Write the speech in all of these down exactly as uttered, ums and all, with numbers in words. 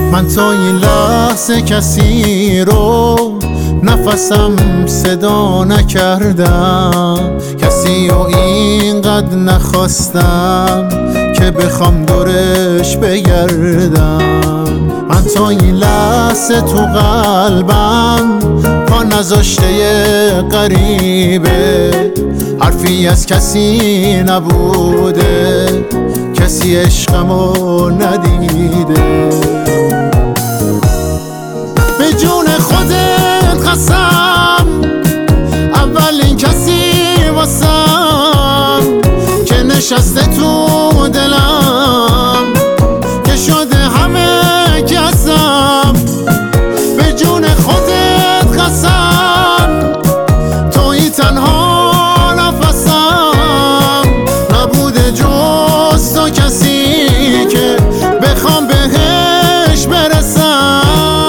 من تا این لحظه کسی رو نفسم صدا نکردم، کسی رو اینقدر نخواستم که بخوام دورش بگردم. من تا این لحظه تو قلبم پا نذاشته غریبه، حرفی از کسی نبوده، کسی عشقمو ندیده. به جون خودت قسم اولین کسی واسم که نشسته تو دلم، که شده همه کسم. به جون خودت قسم تویی تنها نفسم، نبوده جز تو کسی که بخوام بهش برسم.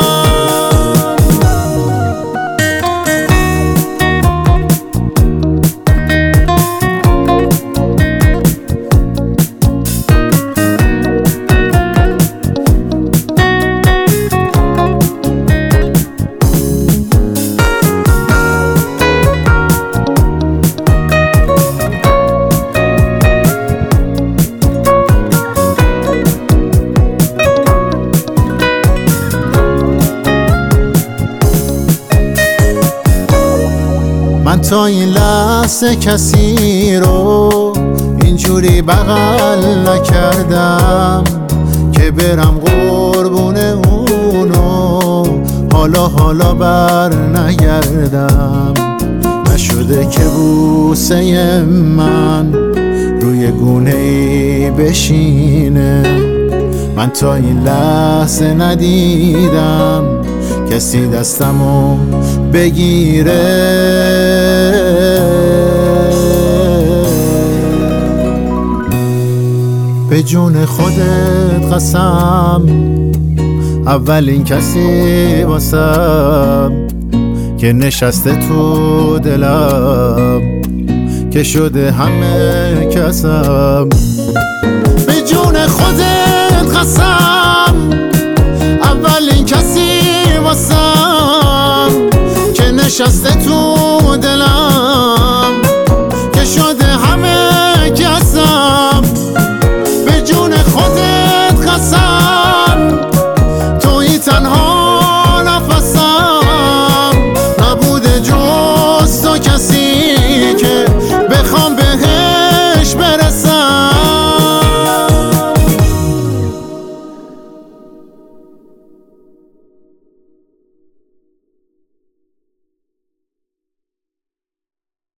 من تا این لحظه کسی رو اینجوری بغل نکردم که برم قربون اونو حالا حالا بر نگردم. نشده که بوسه من روی گونه ای بشینه، من تا این لحظه ندیدم کسی دستمو بگیره. به جون خودت قسم اولین کسی واسم که نشسته تو دلم، که شده همه کسم. به جون خودت قسم اولین کسی واسم که نشسته تو